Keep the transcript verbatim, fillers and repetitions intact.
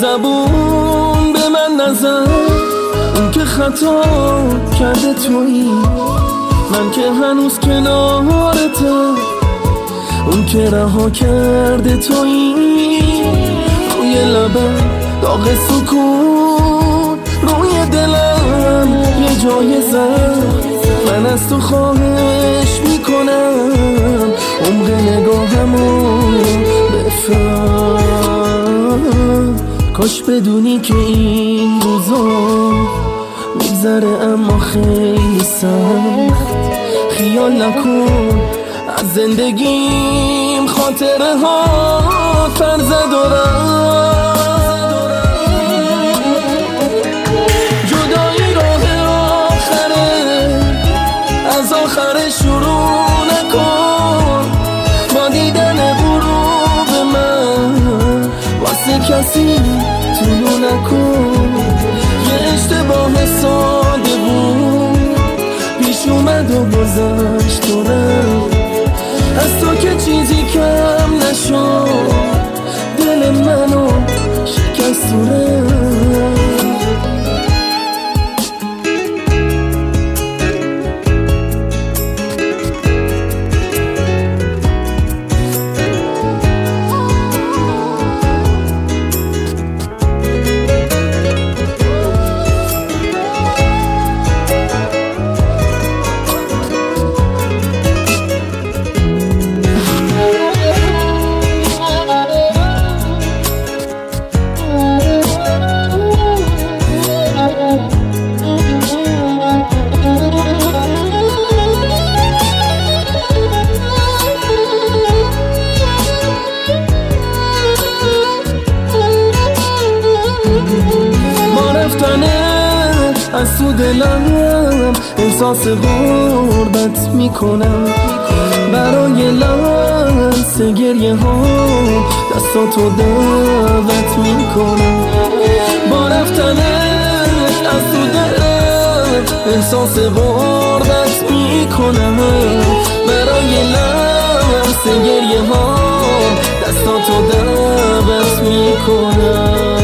زبون به من نزن، اون که خطا کرده تویی، من که هنوز کنارتم، اون که رها کرده تویی. روی لبم داغ سکون، روی دلم یه جای زخم، من از تو خواهش میکنم عمق نگاهمو بفهم. کاش بدونی که این روزا میگذره اما خیلی سخت. خیال نکن از زندگیم خاطره ها فرزه دارم. جدایی راه آخره، از آخر شروع نکن. با دیدن غروب من واسه کسی طلوع نکن. یه اشتباه ساده بود پیش اومد و گذشت و رفت، از تو که چیزی کم نشد، دل منو شکست و رفت. از تو دلم احساس غربت میکنم، برای لحظه گریه ها دستاتو دعوت میکنم. با رفتنت از تو دلم احساس غربت میکنم، برای لحظه گریه ها دستاتو دعوت میکنم.